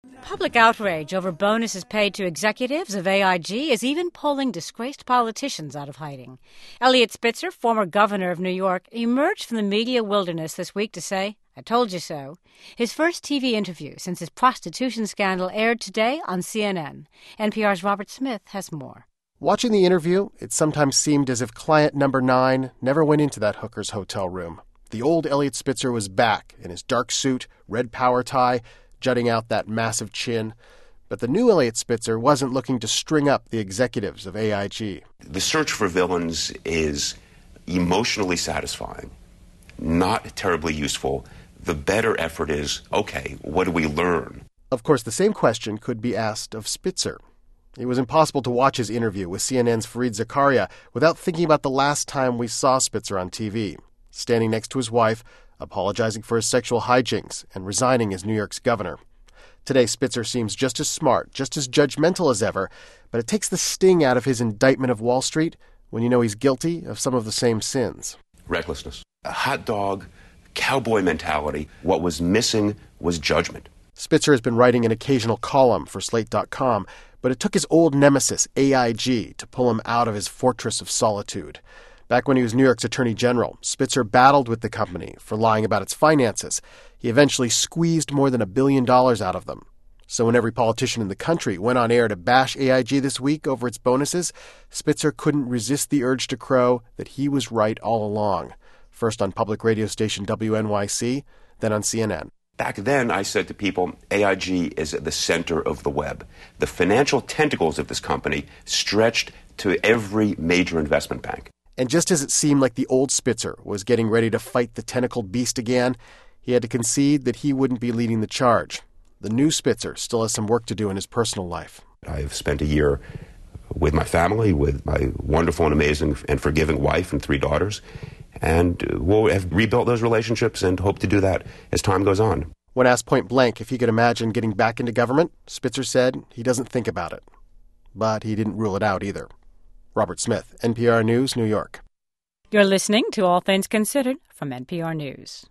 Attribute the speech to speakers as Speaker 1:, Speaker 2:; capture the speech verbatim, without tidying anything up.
Speaker 1: Public outrage over bonuses paid to executives of A I G is even pulling disgraced politicians out of hiding. Eliot Spitzer, former governor of New York, emerged from the media wilderness this week to say, "I told you so." His first T V interview since his prostitution scandal aired today on C N N. N P R's Robert Smith has more.
Speaker 2: Watching the interview, it sometimes seemed as if client number nine never went into that hooker's hotel room. The old Eliot Spitzer was back in his dark suit, red power tie, jutting out that massive chin. But the new Eliot Spitzer wasn't looking to string up the executives of A I G.
Speaker 3: The search for villains is emotionally satisfying, not terribly useful. The better effort is, okay, what do we learn?
Speaker 2: Of course, the same question could be asked of Spitzer. It was impossible to watch his interview with C N N's Fareed Zakaria without thinking about the last time we saw Spitzer on T V, standing next to his wife, apologizing for his sexual hijinks, and resigning as New York's governor. Today, Spitzer seems just as smart, just as judgmental as ever, but it takes the sting out of his indictment of Wall Street when you know he's guilty of some of the same sins.
Speaker 3: Recklessness. A hot dog, cowboy mentality. What was missing was judgment.
Speaker 2: Spitzer has been writing an occasional column for Slate dot com, but it took his old nemesis, A I G, to pull him out of his fortress of solitude. Back when he was New York's Attorney General, Spitzer battled with the company for lying about its finances. He eventually squeezed more than a billion dollars out of them. So when every politician in the country went on air to bash A I G this week over its bonuses, Spitzer couldn't resist the urge to crow that he was right all along. First on public radio station W N Y C, then on C N N.
Speaker 3: Back then, I said to people, A I G is at the center of the web. The financial tentacles of this company stretched to every major investment bank.
Speaker 2: And just as it seemed like the old Spitzer was getting ready to fight the tentacled beast again, he had to concede that he wouldn't be leading the charge. The new Spitzer still has some work to do in his personal life.
Speaker 3: I've spent a year with my family, with my wonderful and amazing and forgiving wife and three daughters, and we'll have rebuilt those relationships and hope to do that as time goes on.
Speaker 2: When asked point blank if he could imagine getting back into government, Spitzer said he doesn't think about it. But he didn't rule it out either. Robert Smith, N P R News, New York.
Speaker 1: You're listening to All Things Considered from N P R News.